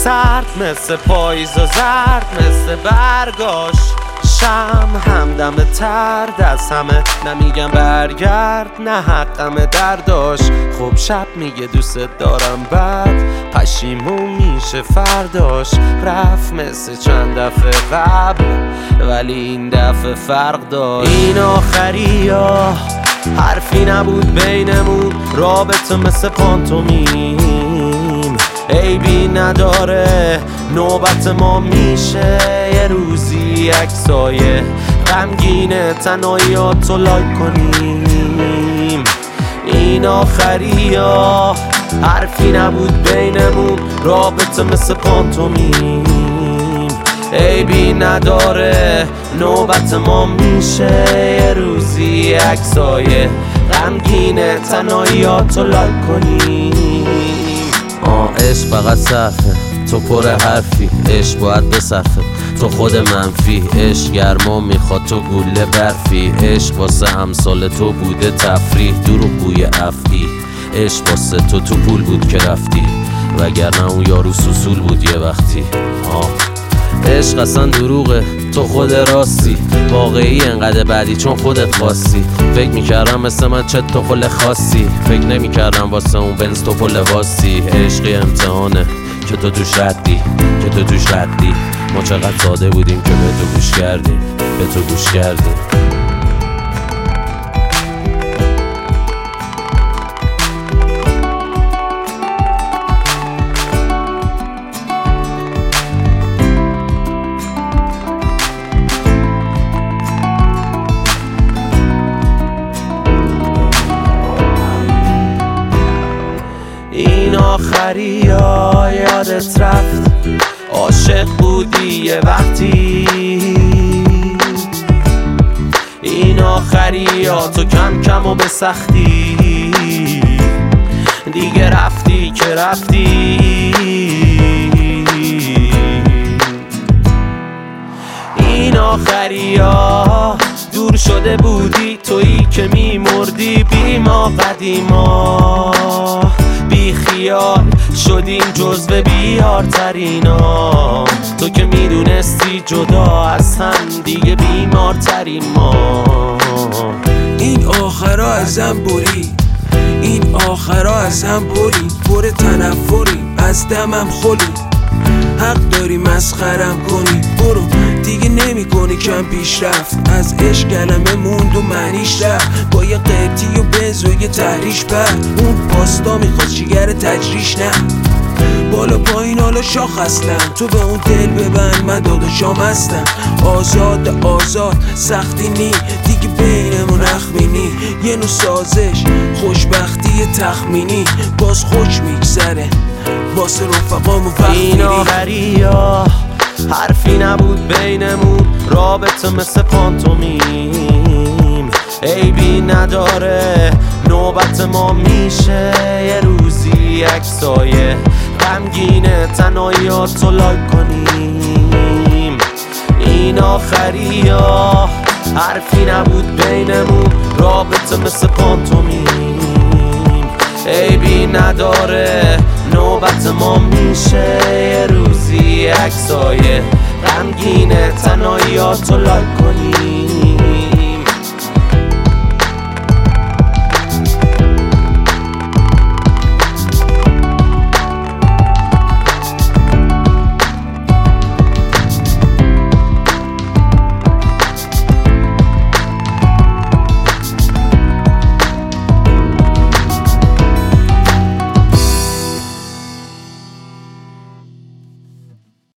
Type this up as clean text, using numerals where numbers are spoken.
سرد مثل پاییز و زرد مثل برگاش شم همدم تر دست همه نمیگم برگرد نه حقم درداش خب شب میگه دوست دارم بعد پشیمون میشه فرداش رفت مثل چند دفعه قبل ولی این دفعه فرق داشت این آخری ها حرفی نبود بینمون رابطه مثل پانتومیم عیبی نداره نوبت ما میشه یه روزی عکسای غمگین تنهاییاتو لایک کنیم این آخری ها حرفی نبود بینمون رابطه مثل پانتومیم عیبی نداره نوبت ما میشه یه روزی عکسای غمگین تنهاییاتو لایک کنیم عشق فقط صرفه تو پر حرفی عشق باید بصرفه تو خود منفی عشق گرما میخواد تو گوله برفی عشق واسه امثال تو بوده تفریح دروغ بوی افعی عشق واسه تو پول بود که رفتی وگرنه اون یارو سوسول بود یه وقتی عشق اصلا دروغه تو خود راستی واقعی انقدر بعدی چون خودت خواستی فکر میکردم مثل من چه تو خل خاصی فکر نمیکردم واسه اون بنز تو پل واستی عشقی امتحانه که تو توش ردی ما چقدر ساده بودیم که به تو گوش کردیم این آخری ها یادت رفت عاشق بودی یه وقتی این آخری ها تو کم کم و به سختی دیگه رفتی که رفتی این آخری ها دور شده بودی تویی که میمردی بی ما قدیما بی خیال شدیم جزو بیارترینا تو که میدونستی جدا از هم دیگه بیمارترین ما این آخرا ازم بری این آخرا ازم بری پر تنفری از دمم خلی حق داری مسخرم کنی برو دیگه نمی کنی کم پیشرفت از عشق کلمه موند و معنیش رفت با یه قیبتی و بنز و یه تحریش بر اون پاستا میخواد جیگر تجریش نه بالا پایین حالا شاخ هستم تو به اون دل ببند من داداشام هستم آزاد سختی نی دیگه بینمون اخمینی یه نوع سازش خوشبختی تخمینی باز خوش میگذره واسه رفقامو وقت این آخری ها حرفی نبود بینمون رابطه مثل پانتومیم عیبی نداره نوبت ما میشه یه روزی عکسای غمگین تنهاییاتو لایک کنیم این آخری ها حرفی نبود بینمون رابطه مثل پانتومیم عیبی نداره نوبت ما میشه یه روزی عکسای غمگین تنهاییاتو لایک کنیم